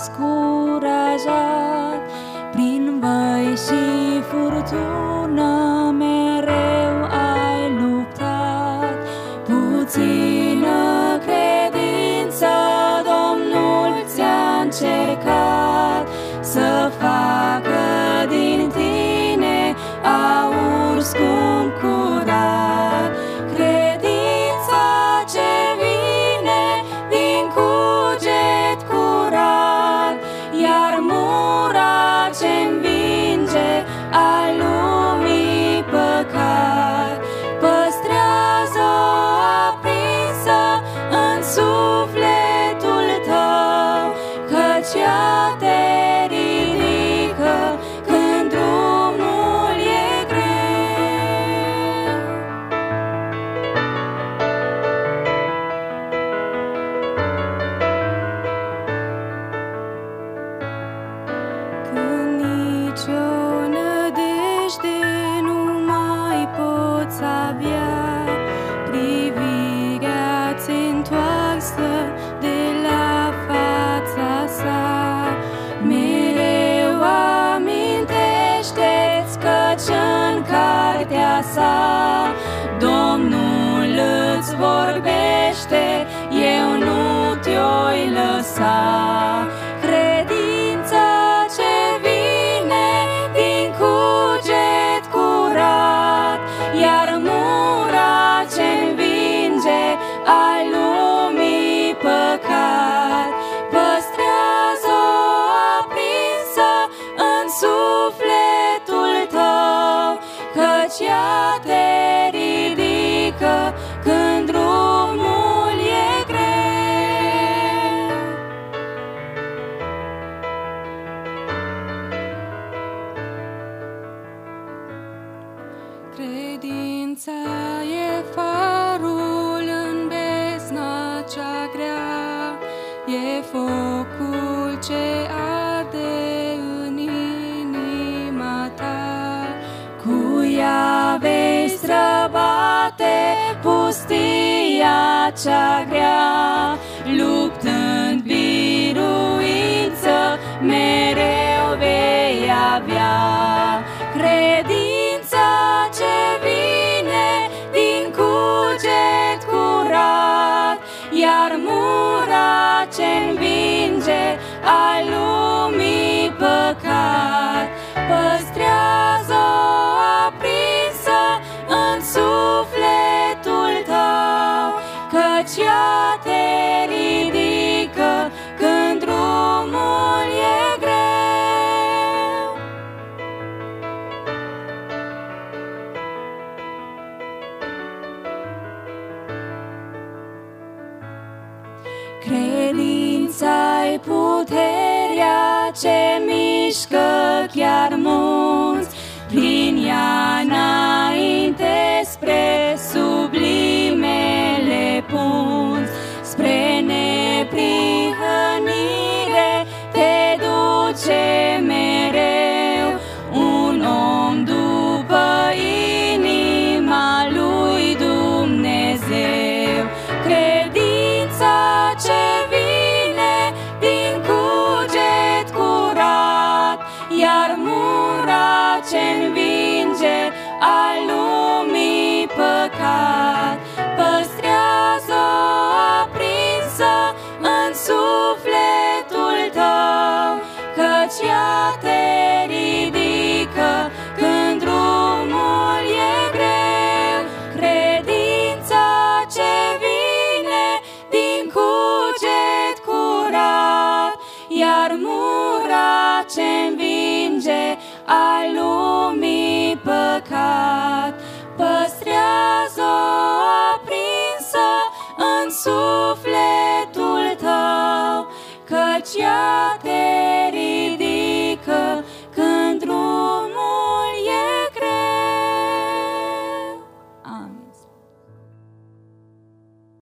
descurajat, prin băi și furtună mereu ai luptat. Puțină credință Domnul ți-a încercat, să facă din tine aur scump curat. Credința ce vine din cuget curat, iar mura ce învinge al lumii păcat. Păstrează-o aprinsă în sufletul tău, căci ea te ridică când drumul e greu. Când nicio nădejde nu mai poți avea, privirea ți întoarsă de la fața sa. Mereu amintește-ți căci în cartea sa Domnul îți vorbește, eu nu te-oi lăsa. Credința ce vine din cuget curat, iar mura ce învinge al lumii păcat. Păstrează-o aprinsă în sufletul tău, căci ea te ridică când drumul e greu. Credința e farul în bezna cea grea, e focul ce arde în inima ta. Cu ea vei străbate pustia cea grea, luptând biruință mereu vei avea. Credința ce vine din cuget curat, iar mura ce învinge al lumii păcat. Păstrează-o aprinsă în sufletul tău, căci ea te ridică când drumul e greu. Credința-i puterea ce mișcă chiar munți, prin ea înainte spre sublimele punți. Spre neprihănire te duce mereu, un om după inima lui Dumnezeu. Credința ce vine din cuget curat, iar mura ce învinge al lumii păcat. Păstrează-o aprinsă în sufletul tău, căci ea te ridică când drumul e greu. Credința ce vine din cuget curat, iar mura ce învinge al lumii păcat. Păstrează-o aprinsă în sufletul tău, căci ea te ridică